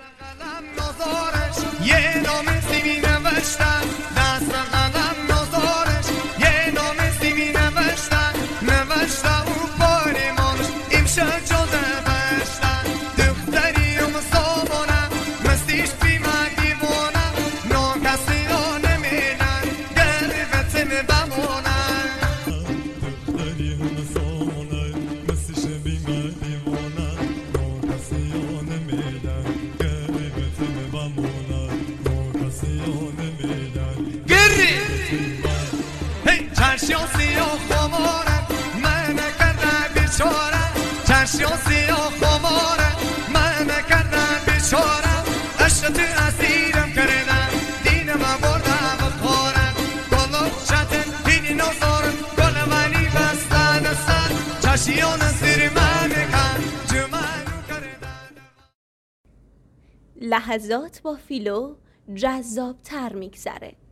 یه نام سیمی نوشتن دست قلم نزارش یه نام سیمی نوشتن او باری مانش امشب جاده بشتن دختریم سامانم مستیش بیمه دیوانم ناکسی ها نمیدن گریبتیم بمانم دختریم سامانم مستیش بیمه دیوانم ناکسی ها نمیدن گریبتیم بمانم ناکسی ها نمیدن چرشیان سیاه خماره من کردن بیچاره چرشیان سیاه خماره من کردن بیچاره عشق تو اسیرم کردن دینم بردم بخورم گلو شتن دینی نزارم گل منی بستن استن چرشیان زیر من کن جمعنو کردن. لحظات با فیلو جذاب تر میگذره.